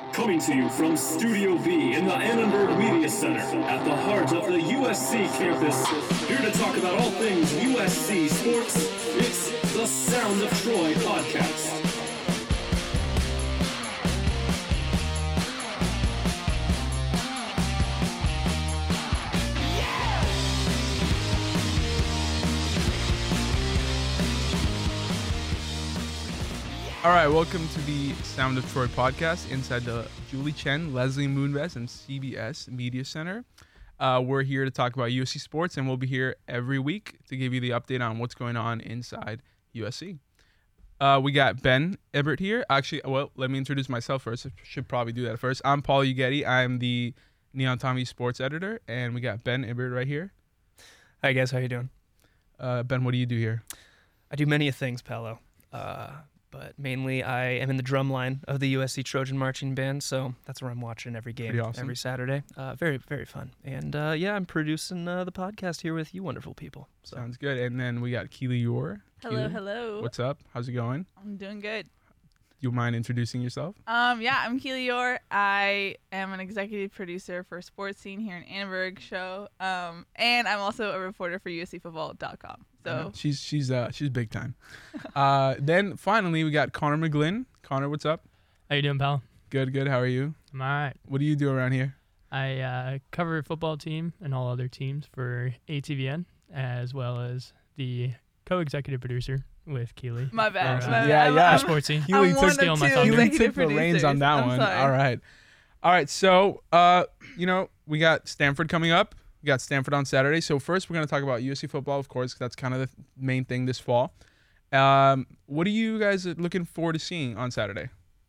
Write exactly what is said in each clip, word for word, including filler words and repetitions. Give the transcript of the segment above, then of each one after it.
Coming to you from Studio B in the Annenberg Media Center at the heart of the U S C campus. Here to talk about all things U S C sports, it's the Sound of Troy podcast. All right, welcome to the Sound of Troy podcast inside the Julie Chen, Leslie Moonves, and C B S Media Center. Uh, we're here to talk about U S C sports, and we'll be here every week to give you the update on what's going on inside U S C. Uh, we got Ben Ebert here. Actually, well, let me introduce myself first. I should probably do that first. I'm Paul Uggetti. I'm the Neon Tommy sports editor, and we got Ben Ebert right here. Hi, guys. How you doing? Uh, Ben, what do you do here? I do many things, Paolo. Uh... But mainly, I am in the drum line of the U S C Trojan Marching Band, so that's where I'm watching every game, awesome. every Saturday. Uh, very, very fun. And uh, yeah, I'm producing uh, the podcast here with you wonderful people. So. Sounds good. And then we got Keely Yor. Hello, Keely, hello. What's up? How's it going? I'm doing good. You mind introducing yourself? Um, yeah, I'm Keely Yor. I am an executive producer for Sports Scene here in Annenberg show. Um, and I'm also a reporter for U S C football dot com. So uh, she's she's uh she's big time. uh, then finally we got Connor McGlynn. Connor, what's up? How you doing, pal? Good, good. How are you? I'm all right. What do you do around here? I uh, cover a football team and all other teams for A T V N, as well as the co-executive producer with Keely. My bad. For, my uh, bad. yeah, I'm, yeah. I'm, Sports Scene. Keely I'm took, one steal of my two thunder. Keely executive took the reins on producers. that I'm one. sorry. All right. All right, so uh, you know, we got Stanford coming up. We got Stanford on Saturday. So first we're going to talk about U S C football, of course, 'cause that's kind of the main thing this fall. Um, what are you guys looking forward to seeing on Saturday?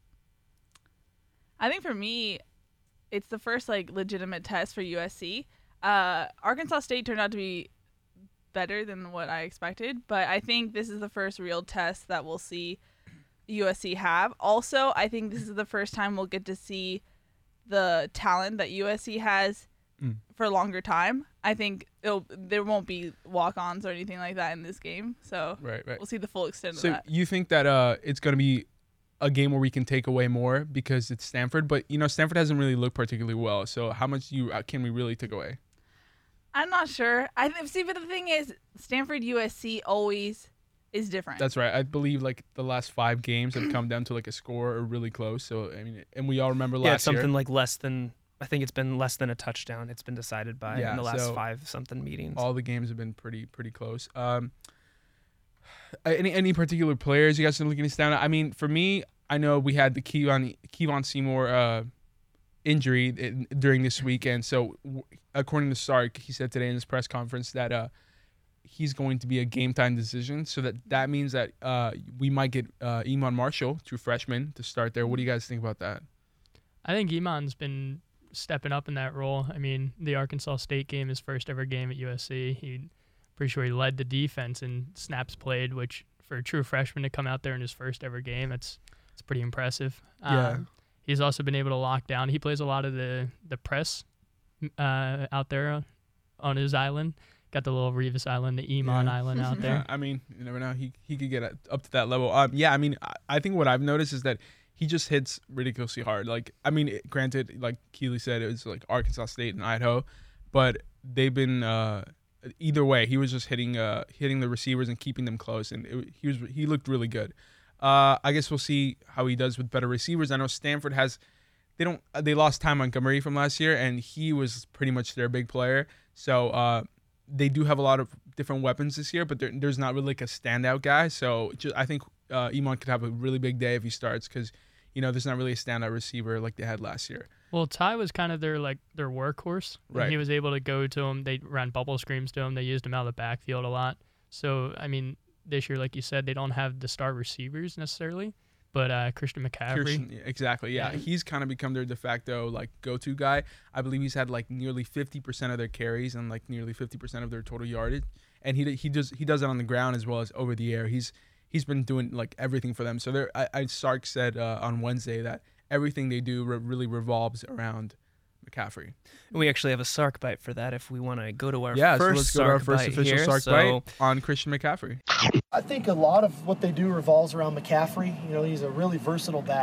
I think for me, it's the first like legitimate test for U S C. Uh, Arkansas State turned out to be better than what I expected, but I think this is the first real test that we'll see U S C have. Also, I think this is the first time we'll get to see the talent that U S C has mm. for a longer time. I think it'll, there won't be walk-ons or anything like that in this game, so right, right. we'll see the full extent so of that. So you think that uh, it's going to be a game where we can take away more because it's Stanford, but you know Stanford hasn't really looked particularly well. So how much you uh, can we really take away? I'm not sure. I th- see, but the thing is, Stanford U S C always is different. That's right. I believe like the last five games have come down to like a score or really close. So I mean, and we all remember last yeah, it's something year. like less than. I think it's been less than a touchdown. It's been decided by yeah, in the last so five something meetings. All the games have been pretty pretty close. Um, any any particular players you guys are looking to stand out? I mean, for me, I know we had the Kevon Kevon Seymour uh, injury in, during this weekend. So w- according to Sark, he said today in his press conference that uh, he's going to be a game time decision. So that that means that uh, we might get uh, Iman Marshall, true freshman, to start there. What do you guys think about that? I think Iman's been stepping up in that role. I mean, the Arkansas State game, his first ever game at U S C, he pretty sure he led the defense in snaps played, which for a true freshman to come out there in his first ever game, it's it's pretty impressive. Yeah. Um, he's also been able to lock down. He plays a lot of the the press uh, out there on his island. Got the little Revis Island, the Iman yeah. Island out there. I mean, you never know. He he could get up to that level. Um, yeah, I mean, I, I think what I've noticed is that he just hits ridiculously hard. Like, I mean, it, granted, like Keely said, it was like Arkansas State and Idaho, but they've been uh, either way. He was just hitting uh, hitting the receivers and keeping them close, and it, he was he looked really good. Uh, I guess we'll see how he does with better receivers. I know Stanford has they don't they lost Ty Montgomery from last year, and he was pretty much their big player. So uh, they do have a lot of different weapons this year, but there, there's not really like a standout guy. So just, I think uh, Iman could have a really big day if he starts because. You know, there's not really a standout receiver like they had last year. Well, Ty was kind of their like their workhorse. When right. He was able to go to him. They ran bubble screens to him. They used him out of the backfield a lot. So, I mean, this year, like you said, they don't have the star receivers necessarily. But uh, Christian McCaffrey. Christian, exactly, yeah. yeah. He's kind of become their de facto like go-to guy. I believe he's had like nearly fifty percent of their carries and like nearly fifty percent of their total yardage. And he he does he does it on the ground as well as over the air. He's He's been doing like everything for them. So there, I, I Sark said uh, on Wednesday that everything they do re- really revolves around McCaffrey. We actually have a Sark bite for that if we want to go to our yeah, first so let's go to our first bite official here, Sark so bite on Christian McCaffrey. I think a lot of what they do revolves around McCaffrey. You know, he's a really versatile back. You know,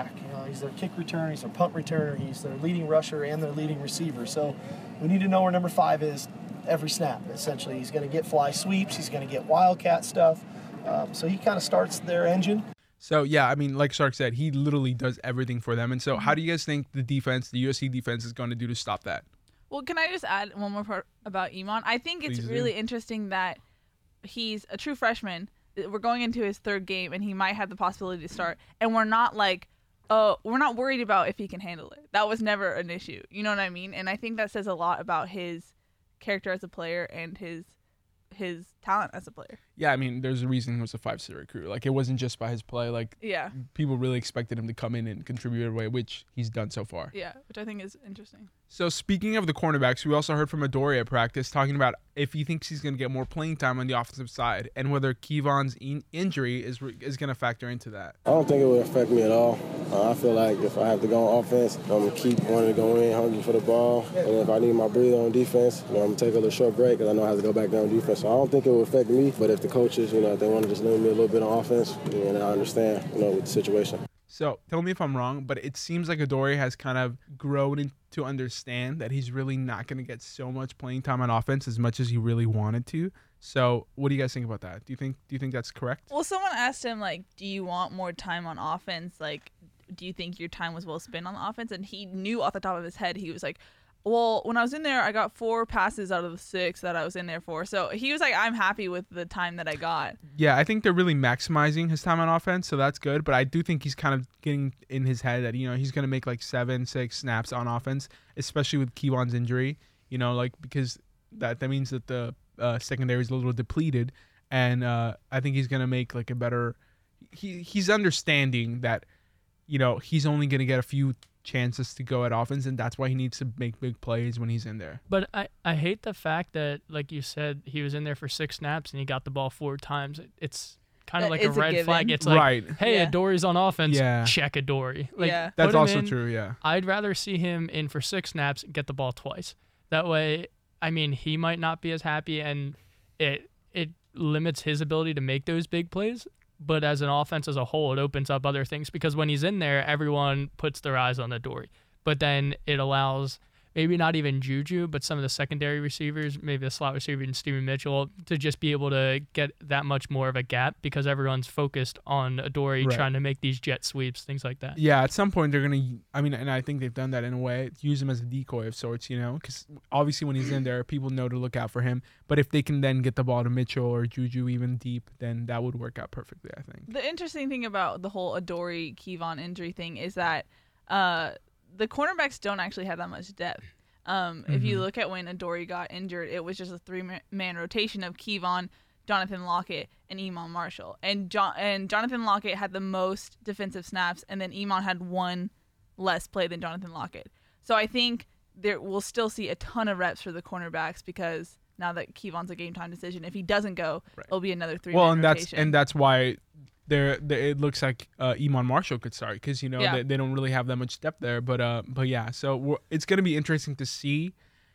he's their kick returner, he's their punt returner, he's their leading rusher and their leading receiver. So we need to know where number five is every snap, essentially. He's going to get fly sweeps, he's going to get wildcat stuff. Um, so he kind of starts their engine. So, yeah, I mean, like Sark said, he literally does everything for them. And so how do you guys think the defense, the U S C defense, is going to do to stop that? Well, can I just add one more part about Iman? I think it's Please really do. interesting that he's a true freshman. We're going into his third game, and he might have the possibility to start. And we're not like, oh, we're not worried about if he can handle it. That was never an issue. You know what I mean? And I think that says a lot about his character as a player and his his talent as a player. Yeah, I mean, there's a reason he was a five-star recruit. Like, it wasn't just by his play. Like, Yeah, people really expected him to come in and contribute in a way, which he's done so far. yeah, which I think is interesting. So speaking of the cornerbacks, we also heard from Adoree at practice talking about if he thinks he's going to get more playing time on the offensive side and whether Kevon's in- injury is re- is going to factor into that. I don't think it would affect me at all. Uh, I feel like if I have to go on offense, I'm going to keep wanting to go in, hungry for the ball. And if I need my breather on defense, you know, I'm going to take a little short break because I know I have to go back down on defense. So I don't think it will affect me. But if the coaches, you know, if they want to just limit me a little bit on offense, then I understand, you know, with the situation. So tell me if I'm wrong, but it seems like Adoree has kind of grown in- to understand that he's really not going to get so much playing time on offense as much as he really wanted to. So what do you guys think about that? Do you think do you think that's correct? Well, someone asked him, like, do you want more time on offense? Like, do you think your time was well spent on the offense? And he knew off the top of his head, he was like, well, when I was in there, I got four passes out of the six that I was in there for. So he was like, I'm happy with the time that I got. Yeah, I think they're really maximizing his time on offense, so that's good. But I do think he's kind of getting in his head that, you know, he's going to make like seven, six snaps on offense, especially with Kevon's injury, you know, like because that, that means that the uh, secondary is a little depleted. And uh, I think he's going to make like a better he, – he's understanding that, you know, he's only going to get a few chances to go at offense, and that's why he needs to make big plays when he's in there. But I, I hate the fact that, like you said, he was in there for six snaps and he got the ball four times. It's kind of That like a is a red given. flag. It's like, Right. hey, Yeah. Adoree's on offense. Yeah. Check Adoree. Like, Yeah. That's put him also in. true, yeah. I'd rather see him in for six snaps, get the ball twice. That way, I mean, he might not be as happy, and it it limits his ability to make those big plays. But as an offense as a whole, it opens up other things because when he's in there, everyone puts their eyes on Adoree. But then it allows maybe not even Juju, but some of the secondary receivers, maybe the slot receiver and Steven Mitchell, to just be able to get that much more of a gap because everyone's focused on Adoree Right. trying to make these jet sweeps, things like that. Yeah, at some point they're gonna. I mean, and I think they've done that in a way. Use him as a decoy of sorts, you know, because obviously when he's in there, people know to look out for him. But if they can then get the ball to Mitchell or Juju even deep, then that would work out perfectly, I think. The interesting thing about the whole Adoree Kevon injury thing is that uh, the cornerbacks don't actually have that much depth. Um, If you Mhm. look at when Adoree got injured, it was just a three-man rotation of Kevon, Jonathan Lockett, and Iman Marshall. And John and Jonathan Lockett had the most defensive snaps, and then Iman had one less play than Jonathan Lockett. So I think there we'll still see a ton of reps for the cornerbacks because now that Kevon's a game-time decision, if he doesn't go, Right. it'll be another three-man Well, and that's rotation. and that's why there it looks like uh, Iman Marshall could start because you know Yeah. they, they don't really have that much depth there. But uh, but yeah, so we're, it's gonna be interesting to see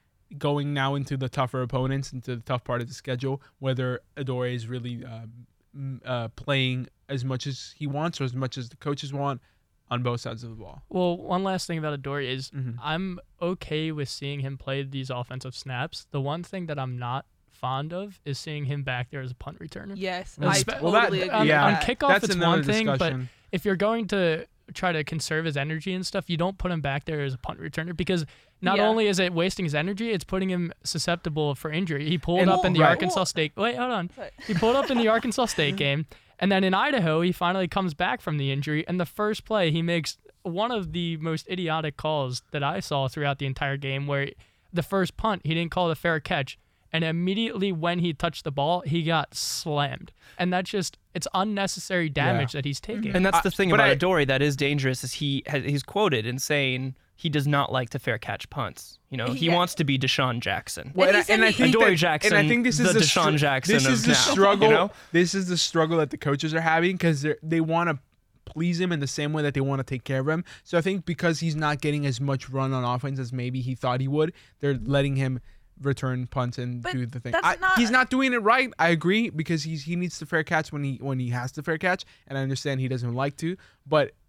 going now into the tougher opponents, into the tough part of the schedule, whether Adoree is really uh, m- uh, playing as much as he wants or as much as the coaches want on both sides of the ball. Well, one last thing about Adoree is Mhm. I'm okay with seeing him play these offensive snaps. The one thing that I'm not fond of is seeing him back there as a punt returner. Yes, Well, I spe- totally well, that- agree on- with yeah. on that. kickoff, That's it's another one thing, but discussion. if you're going to try to conserve his energy and stuff, you don't put him back there as a punt returner because not Yeah. only is it wasting his energy, it's putting him susceptible for injury. He pulled And- up in the right. Arkansas State. Wait, hold on. Sorry. He pulled up in the Arkansas State game, and then in Idaho, he finally comes back from the injury, and the first play, he makes one of the most idiotic calls that I saw throughout the entire game, where the first punt, he didn't call it a fair catch, and immediately when he touched the ball, he got slammed. And that's just, it's unnecessary damage that he's taking. And that's I- the thing but about I- Adoree that is dangerous is he has, he's quoted in saying he does not like to fair catch punts. You know, he Yeah. wants to be Deshaun Jackson. Well, And and, he I, and I said he- think Adoree that, Jackson, and I think this is the the Deshaun str- Jackson This of is the now, struggle. you know? This is the struggle that the coaches are having because they they want to please him in the same way that they want to take care of him. So I think because he's not getting as much run on offense as maybe he thought he would, they're letting him return punts and But do the thing. that's I- not- he's not doing it right. I agree because he's he needs to fair catch when he when he has to fair catch, and I understand he doesn't like to, but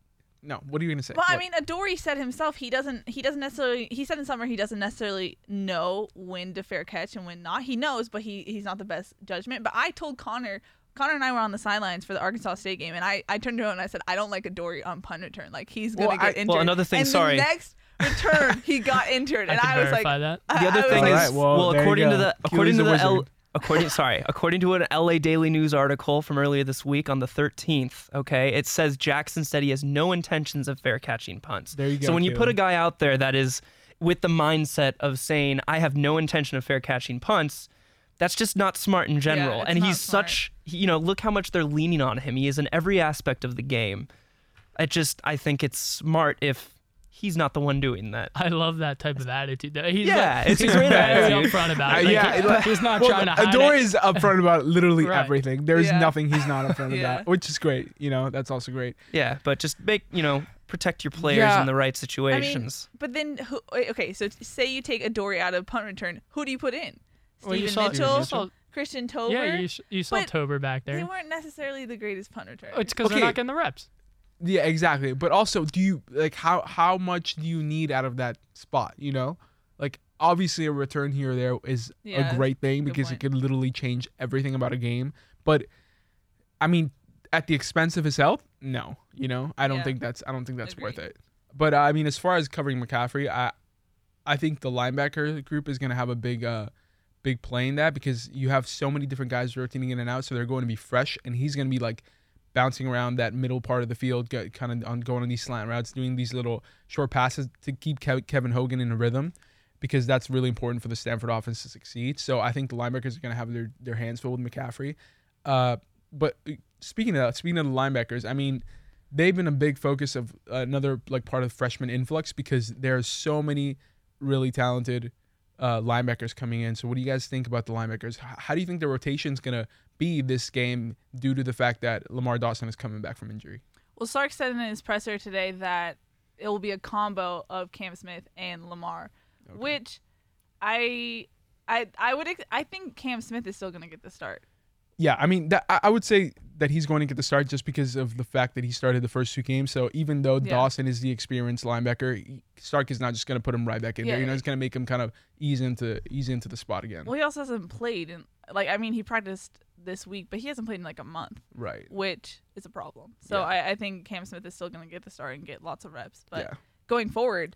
no. What are you gonna say? Well, I What? mean, Adoree said himself he doesn't he doesn't necessarily he said in summer he doesn't necessarily know when to fair catch and when not. He knows, but he he's not the best judgment. But I told Connor Connor and I were on the sidelines for the Arkansas State game, and I, I turned to him and I said, I don't like Adoree on punt return. Like, he's going to Well, get I- injured. Well, another thing, and sorry. the next return, he got injured. I and can I was like, verify that. I- The other I was thing like, is, Alright, well, well, there you according to go. the according Keely's to a the L, wizard. according sorry, according to an L A Daily News article from earlier this week on the thirteenth, okay, it says Jackson said he has no intentions of fair catching punts. There you go, So when you put a Keely. guy out there that is with the mindset of saying I have no intention of fair catching punts, that's just not smart in general. it's and not he's smart. such, he- you know, look how much they're leaning on him. He is in every aspect of the game. I just, I think it's smart if he's not the one doing that. I love that type of attitude. though. He's Yeah, like, it's a he's great very attitude. upfront about Uh, it. Like, yeah, he- like- he's not well, trying to hide Adoree it. is upfront about literally Right. everything. There's Yeah. nothing he's not upfront Yeah. about, which is great. You know, that's also great. Yeah, but just make, you know, protect your players Yeah. in the right I mean, situations. but then, who, okay, so say you take Adoree out of punt return. Who do you put in? Well, you Steven saw- Mitchell? you saw- Christian Tober? Yeah, you, s- you saw But Tober back They there. weren't necessarily the greatest punt returners. Oh, it's because Okay. they're not getting the reps. Yeah, exactly. But also, do you like how how much do you need out of that spot? You know, like obviously a return here or there is Yeah, a great thing good because point. it could literally change everything about a game. But I mean, at the expense of his health, no. You know, I don't Yeah. think that's I don't think that's worth Agreed. it. But uh, I mean, as far as covering McCaffrey, I I think the linebacker group is going to have a big uh big play in that because you have so many different guys rotating in and out, so they're going to be fresh, and he's going to be like bouncing around that middle part of the field, get, kind of on going on these slant routes, doing these little short passes to keep Kev- Kevin Hogan in a rhythm, because that's really important for the Stanford offense to succeed. So I think the linebackers are going to have their, their hands full with McCaffrey. Uh, but speaking of that, speaking of the linebackers, I mean, they've been a big focus of another like part of freshman influx because there's so many really talented uh, linebackers coming in. So what do you guys think about the linebackers? H- How do you think the rotation's going to be this game due to the fact that Lamar Dawson is coming back from injury? Well, Sark said in his presser today that it will be a combo of Cam Smith and Lamar, Okay. which I I I would ex- I think Cam Smith is still going to get the start. Yeah, I mean, that, I I would say that he's going to get the start just because of the fact that he started the first two games. So even though Yeah. Dawson is the experienced linebacker, he- Stark is not just going to put him right back in there. Yeah. You know, he's going to make him kind of ease into ease into the spot again. Well, he also hasn't played in like I mean he practiced this week, but he hasn't played in like a month, Right. which is a problem. So Yeah. I, I think Cam Smith is still going to get the start and get lots of reps. But Yeah. going forward,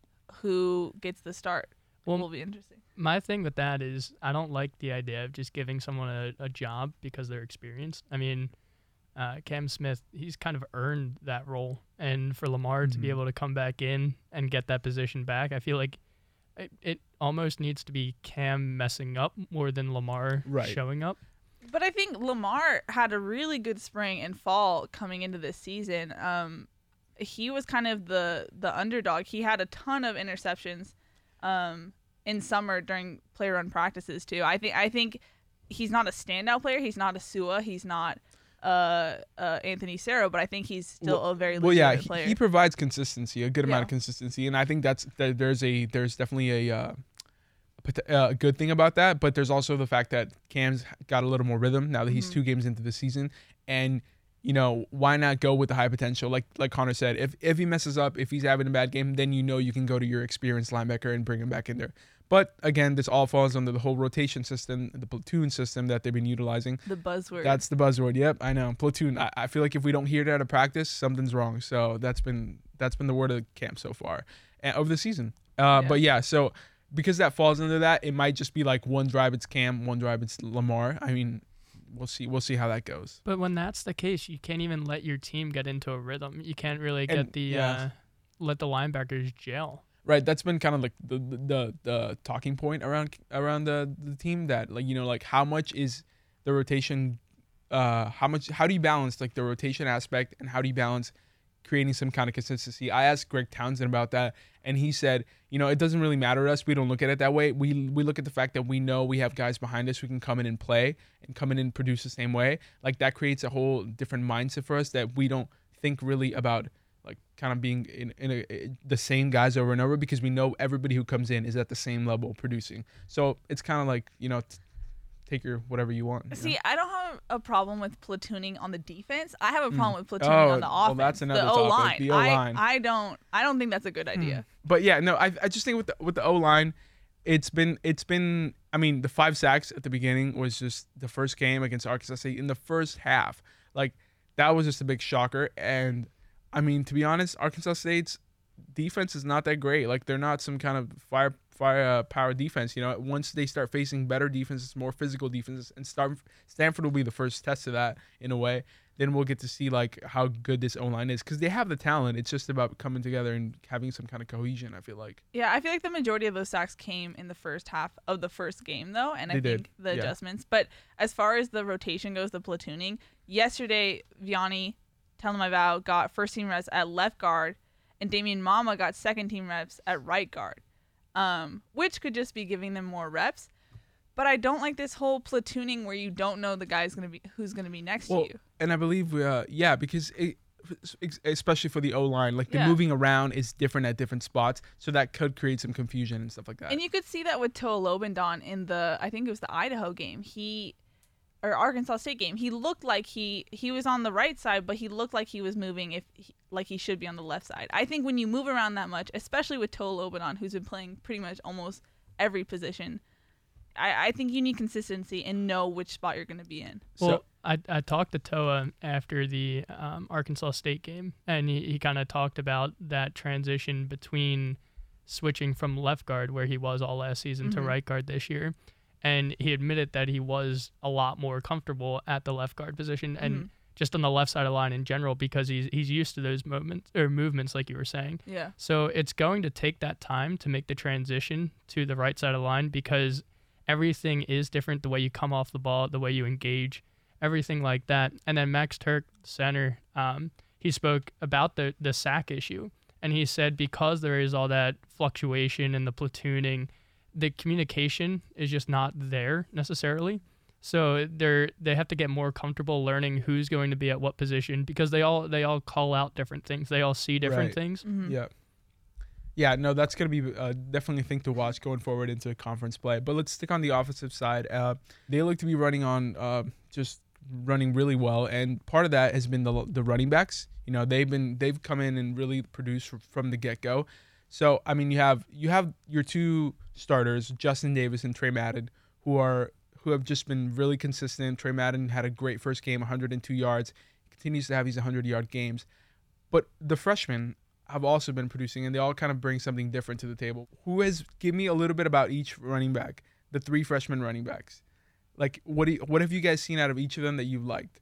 who gets the start Well, will be interesting. My thing with that is I don't like the idea of just giving someone a, a job because they're experienced. I mean, uh, Cam Smith, he's kind of earned that role. And for Lamar to be Mhm. able to come back in and get that position back, I feel like it, it almost needs to be Cam messing up more than Lamar Right. showing up. But I think Lamar had a really good spring and fall coming into this season. Um, he was kind of the the underdog. He had a ton of interceptions um, in summer during player run practices too. I think I think he's not a standout player. He's not a Sua. He's not uh, uh, Anthony Cerro. But I think he's still a very Well, yeah, legitimate he, player. he provides consistency, a good amount Yeah. of consistency, and I think that's that there's a there's definitely a uh, a pot- uh, a good thing about that. But there's also the fact that Cam's got a little more rhythm now that he's Mhm. two games into the season, and you know why not go with the high potential? Like like Connor said, if if he messes up, if he's having a bad game, then you know you can go to your experienced linebacker and bring him back in there. But again, this all falls under the whole rotation system, the platoon system that they've been utilizing. the buzzword. That's the buzzword. Yep, I know. Platoon. I, I feel like if we don't hear that at practice, something's wrong. So that's been that's been the word of camp so far and of the season. Uh, Yeah. But yeah, so because that falls under that, it might just be like one drive it's Cam, one drive it's Lamar. I mean, we'll see. We'll see how that goes. But when that's the case, you can't even let your team get into a rhythm. You can't really get And- the yeah. uh, let the linebackers gel. Right. That's been kind of like the the, the, the talking point around around the, the team that like you know like how much is the rotation, uh, how much how do you balance like the rotation aspect and how do you balance creating some kind of consistency? I asked Greg Townsend about that, and he said, you know, it doesn't really matter to us. We don't look at it that way. We we look at the fact that we know we have guys behind us who can come in and play and come in and produce the same way. Like that creates a whole different mindset for us that we don't think really about like kind of being in, in a, the same guys over and over because we know everybody who comes in is at the same level producing. So it's kind of like, you know, t- take your whatever you want. You See, know? I don't have a problem with platooning on the defense. I have a problem with platooning Oh, on the offense. well, that's another the topic, O-line. the O-line. I, I don't I don't think that's a good idea. But yeah, no, I I just think with the with the O line, it's been it's been I mean the five sacks at the beginning was just the first game against Arkansas State in the first half. Like that was just a big shocker. And I mean, to be honest, Arkansas State's defense is not that great. Like they're not some kind of fire fire uh, power defense. You know, once they start facing better defenses, more physical defenses, and start, Stanford will be the first test of that in a way. Then we'll get to see like how good this O-line is because they have the talent. It's just about coming together and having some kind of cohesion, I feel like. Yeah, I feel like the majority of those sacks came in the first half of the first game, though, and I They think did, the yeah. adjustments. But as far as the rotation goes, the platooning, yesterday, Vianney, Telemaivau got first-team reps at left guard, and Damian Mama got second-team reps at right guard, um, which could just be giving them more reps. But I don't like this whole platooning where you don't know the guy's gonna be who's gonna be next Well, to you. and I believe, uh, yeah, because it, especially for the O-line, like the Yeah. moving around is different at different spots, so that could create some confusion and stuff like that. And you could see that with Toa Lobendon in the, I think it was the Idaho game. He, or Arkansas State game. He looked like he he was on the right side, but he looked like he was moving if he, like he should be on the left side. I think when you move around that much, especially with Toa Lobendon, who's been playing pretty much almost every position, I, I think you need consistency and know which spot you're going to be in. Well, So- I, I talked to Toa after the um, Arkansas State game, and he, he kind of talked about that transition between switching from left guard, where he was all last season, to Mhm. right guard this year. And he admitted that he was a lot more comfortable at the left guard position and Mhm. just on the left side of the line in general because he's he's used to those moments or movements, like you were saying. Yeah. So it's going to take that time to make the transition to the right side of the line because everything is different, the way you come off the ball, the way you engage, everything like that. And then Max Turk, center, um, he spoke about the, the sack issue. And he said because there is all that fluctuation and the platooning, the communication is just not there necessarily. So they're they have to get more comfortable learning who's going to be at what position because they all they all call out different things. They all see different Right. things. Mhm. Yeah. Yeah, no, that's going to be uh, definitely a thing to watch going forward into conference play. But let's stick on the offensive side. Uh, they look to be running on uh, just running really well, and part of that has been the the running backs. You know, they've been they've come in and really produced from the get go. So I mean, you have you have your two starters, Justin Davis and Trey Madden, who are who have just been really consistent. Trey Madden had a great first game, one hundred two yards. He continues to have these one hundred yard games, but the freshmen have also been producing, and they all kind of bring something different to the table. Who has give me a little bit about each running back, the three freshman running backs. Like, what do you, what have you guys seen out of each of them that you've liked?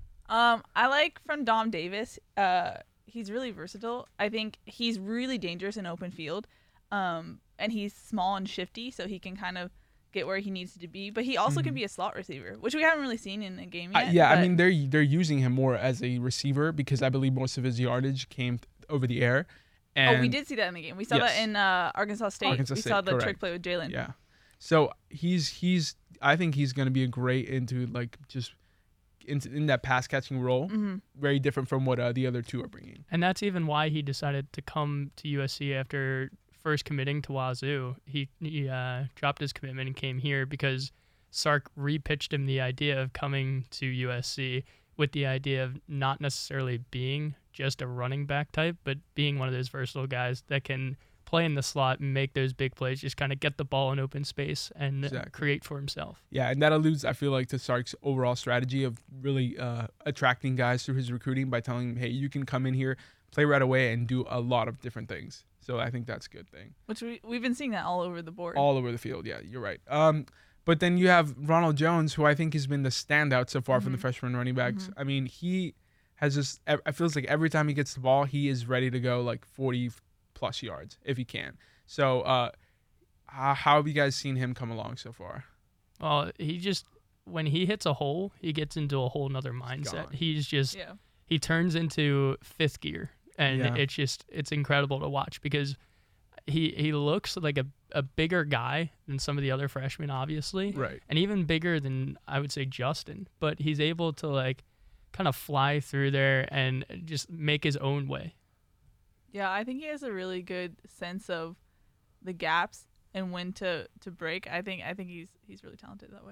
Um, I like from Dom Davis. Uh, he's really versatile. I think he's really dangerous in open field. Um, and he's small and shifty, so he can kind of get where he needs to be. But he also Mhm. can be a slot receiver, which we haven't really seen in a game Uh, yet. yeah, I but- mean they're they're using him more as a receiver because I believe most of his yardage came th- over the air. And oh, we did see that in the game. We saw Yes. that in uh, Arkansas State. Arkansas we State, saw the correct. trick play with Jalen. Yeah, so he's he's I think he's going to be a great into like just into in that pass catching role. Mm-hmm. Very different from what uh, the other two are bringing. And that's even why he decided to come to U S C after first committing to Wazoo. He, he uh, dropped his commitment and came here because Sark repitched him the idea of coming to U S C with the idea of not necessarily being just a running back type, but being one of those versatile guys that can play in the slot and make those big plays, just kind of get the ball in open space and Exactly. create for himself. Yeah, and that alludes, I feel like, to Sark's overall strategy of really uh, attracting guys through his recruiting by telling them, hey, you can come in here, play right away, and do a lot of different things. So I think that's a good thing. Which we, we've been seeing that all over the board. All over the field, yeah, you're right. Um, but then you have Ronald Jones, who I think has been the standout so far from the Mhm. freshman running backs. Mhm. I mean, he has just, it feels like every time he gets the ball, he is ready to go like forty plus yards if he can. So uh, how, how have you guys seen him come along so far? Well, he just, when he hits a hole, he gets into a whole nother gone. mindset. He's just, Yeah. he turns into fifth gear, and Yeah. it's just it's incredible to watch because he he looks like a, a bigger guy than some of the other freshmen, obviously, Right. and even bigger than I would say Justin. But he's able to like kind of fly through there and just make his own way. Yeah, I think he has a really good sense of the gaps and when to, to break. I think I think he's he's really talented that way.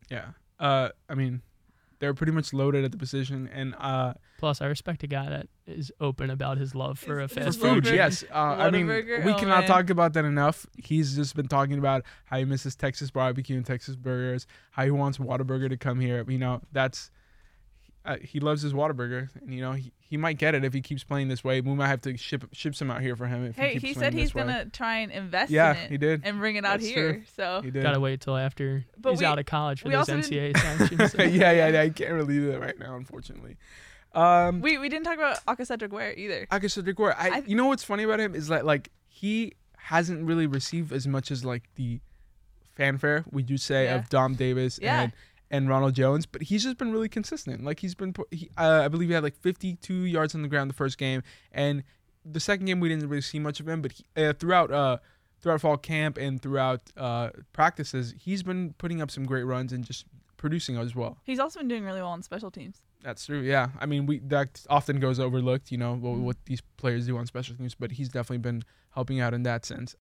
Yeah. Uh, I mean, they're pretty much loaded at the position, and uh, Plus, I respect a guy that is open about his love for a Is- for is fast food, food. yes. Uh, I mean, Whataburger? we Oh, cannot man. talk about that enough. He's just been talking about how he misses Texas barbecue and Texas burgers, how he wants Whataburger to come here. You know, that's uh, he loves his Whataburger, and you know he, he might get it if he keeps playing this way. We might have to ship ship some out here for him if Hey, he keeps he playing said he's this way. gonna try and invest Yeah, in it he did. and bring it out That's here. true. So He did. Gotta wait till after But he's we- out of college for we those also N C A A sanctions. yeah, yeah, yeah. I can't really do that right now, unfortunately. Um, we we didn't talk about Akasedric Ware either. Akash Ware. I, I- you know what's funny about him is that like he hasn't really received as much as like the fanfare we do say Yeah. of Dom Davis Yeah. and and Ronald Jones, but he's just been really consistent. Like he's been, pu- he, uh, I believe he had like fifty-two yards on the ground the first game, and the second game we didn't really see much of him, but he, uh, throughout uh throughout fall camp and throughout uh practices, he's been putting up some great runs and just producing as well. He's also been doing really well on special teams. That's true. Yeah, I mean, we that often goes overlooked, you know, what, Mhm. what these players do on special teams, but he's definitely been helping out in that sense.